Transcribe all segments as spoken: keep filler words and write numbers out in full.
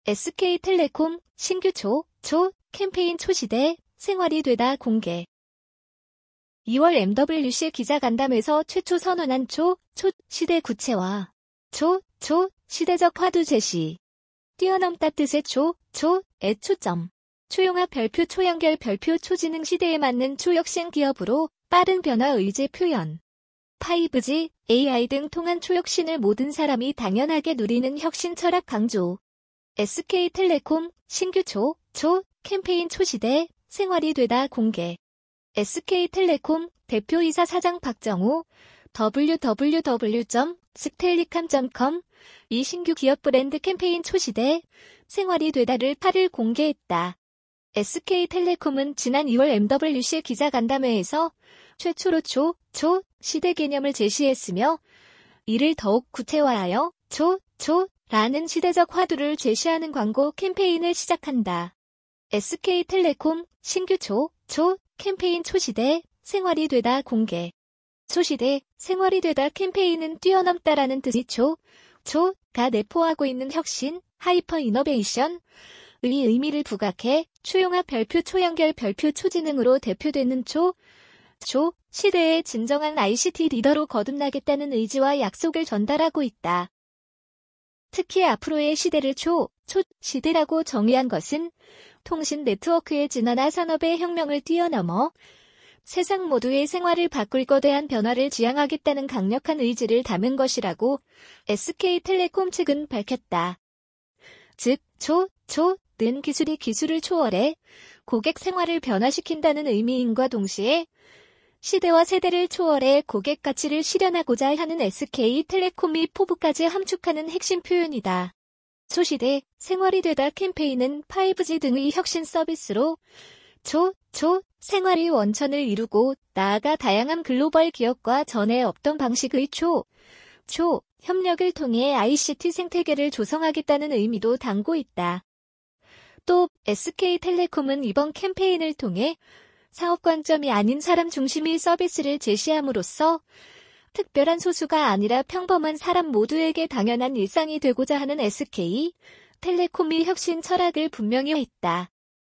에스케이텔레콤 신규 초, 초 캠페인 초시대 생활이 되다 공개. 이월 엠더블유씨 기자간담회에서 최초 선언한 초, 초 시대 구체화. 초, 초 시대적 화두 제시. 뛰어넘다 뜻의 초, 초의 초점. 초용합 별표 초연결 별표 초지능 시대에 맞는 초혁신 기업으로 빠른 변화 의지 표현. 파이브지, 에이아이 등 통한 초혁신을 모든 사람이 당연하게 누리는 혁신 철학 강조. 에스케이텔레콤 신규 초, 초 캠페인 초시대 생활이 되다 공개. 에스케이텔레콤 대표이사 사장 박정우 더블유 더블유 더블유 점 스텔리캄 점 컴 이 신규 기업 브랜드 캠페인 초시대 생활이 되다를 팔일 공개했다. 에스케이텔레콤은 지난 이월 엠더블유씨 기자간담회에서 최초로 초, 초 시대 개념을 제시했으며 이를 더욱 구체화하여 초, 초라는 시대적 화두를 제시하는 광고 캠페인을 시작한다. 에스케이텔레콤 신규 초, 초 캠페인 초시대 생활이 되다 공개. 초시대 생활이 되다 캠페인은 뛰어넘다라는 뜻이 초, 초가 내포하고 있는 혁신, 하이퍼 이너베이션의 의미를 부각해 초용합 별표 초연결 별표 초지능으로 대표되는 초, 초 시대의 진정한 아이씨티 리더로 거듭나겠다는 의지와 약속을 전달하고 있다. 특히 앞으로의 시대를 초, 초 시대라고 정의한 것은 통신 네트워크의 진화나 산업의 혁명을 뛰어넘어 세상 모두의 생활을 바꿀 거대한 변화를 지향하겠다는 강력한 의지를 담은 것이라고 에스케이텔레콤 측은 밝혔다. 즉, 초, 초는 기술이 기술을 초월해 고객 생활을 변화시킨다는 의미인과 동시에 시대와 세대를 초월해 고객 가치를 실현하고자 하는 에스케이텔레콤이 포부까지 함축하는 핵심 표현이다. 초시대 생활이 되다 캠페인은 파이브지 등의 혁신 서비스로 초, 초 생활의 원천을 이루고 나아가 다양한 글로벌 기업과 전에 없던 방식의 초, 초 협력을 통해 아이씨티 생태계를 조성하겠다는 의미도 담고 있다. 또 에스케이텔레콤은 이번 캠페인을 통해 사업 관점이 아닌 사람 중심의 서비스를 제시함으로써 특별한 소수가 아니라 평범한 사람 모두에게 당연한 일상이 되고자 하는 에스케이텔레콤의 혁신 철학을 분명히 했다.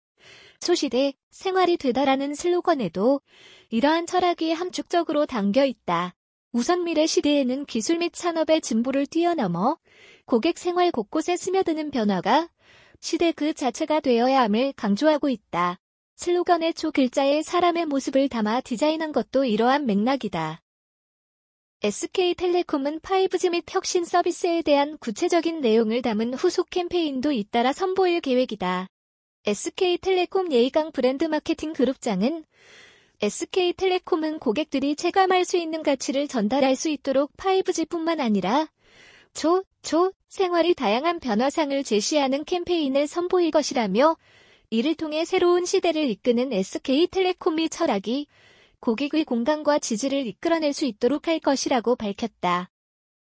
초시대 생활이 되다라는 슬로건에도 이러한 철학이 함축적으로 담겨 있다. 우선 미래 시대에는 기술 및 산업의 진보를 뛰어넘어 고객 생활 곳곳에 스며드는 변화가 시대 그 자체가 되어야 함을 강조하고 있다. 슬로건의 초 글자에 사람의 모습을 담아 디자인한 것도 이러한 맥락이다. 에스케이텔레콤은 파이브지 및 혁신 서비스에 대한 구체적인 내용을 담은 후속 캠페인도 잇따라 선보일 계획이다. 에스케이텔레콤 예의강 브랜드 마케팅 그룹장은 에스케이텔레콤은 고객들이 체감할 수 있는 가치를 전달할 수 있도록 파이브지뿐만 아니라 초, 초 생활의 다양한 변화상을 제시하는 캠페인을 선보일 것이라며 이를 통해 새로운 시대를 이끄는 에스케이텔레콤의 철학이 고객의 공감과 지지를 이끌어낼 수 있도록 할 것이라고 밝혔다.